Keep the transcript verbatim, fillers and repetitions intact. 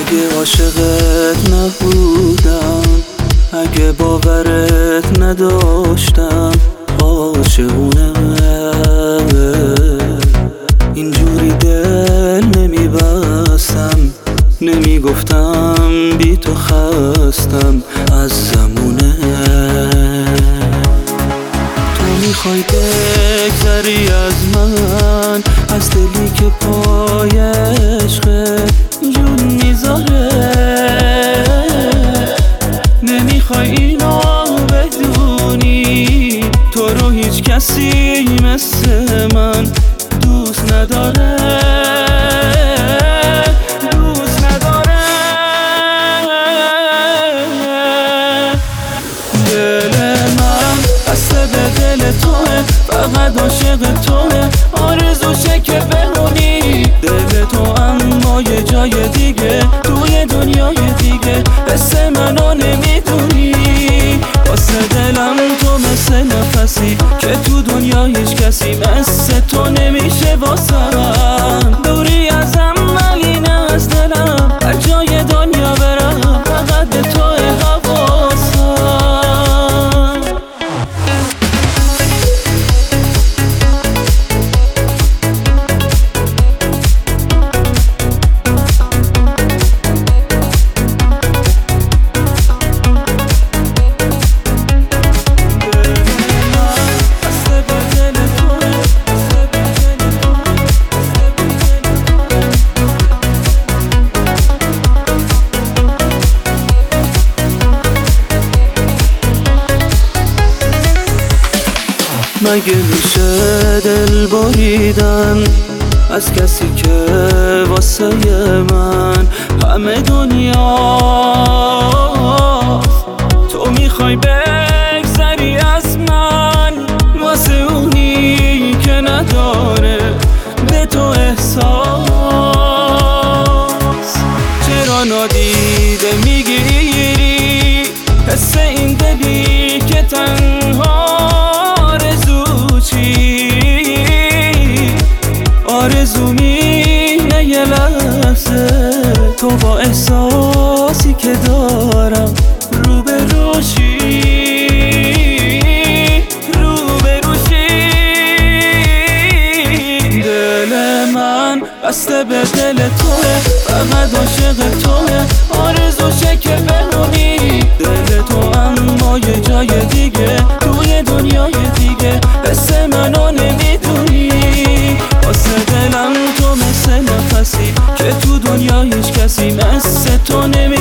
اگه عاشقت نبودم، اگه باورت نداشتم، عاشقونه اینجوری دل نمیبستم، نمیگفتم بی تو خستم از زمونه. تو میخوای بگذری از من، از دلی که پای عشقت جون میذاره. نمیخوای اینو بدونی، تو رو هیچ کسی مثل من دوست نداره، دوست نداره. دل من بسته به دل توه، فقط عاشق توه، آرزوشه که بمونی دل تو، اما یه جای دیگه توی دنیای دیگه مثل منو نمیدونی. واسه دلم تو مثل نفسی که تو دنیا هیچ کسی مثل تو نمیشه. واسم دوری ازم ولی نه از دلم، هر جای دنیا برم فقط به تو حواسم. مگه میشه دل بریدن از کسی که واسه من همه دنیا؟ تو میخوای بگذری از من واسه اونی که نداره به تو احساس. چرا نادیده میگیری حس این دلی که تنها آرزو مینه یه لحظه تو با احساسی که دارم رو به روشی، رو به روشی. دل من بسته به دل توه، فقط عاشق توه، آرزوشه که بمونی دل تو، اما یه جای دیگه توی دنیای دیگه مثل منو نمیدونی. واسه دلم تو مثل نفسی که تو دنیا هیچ کسی مثل تو نمی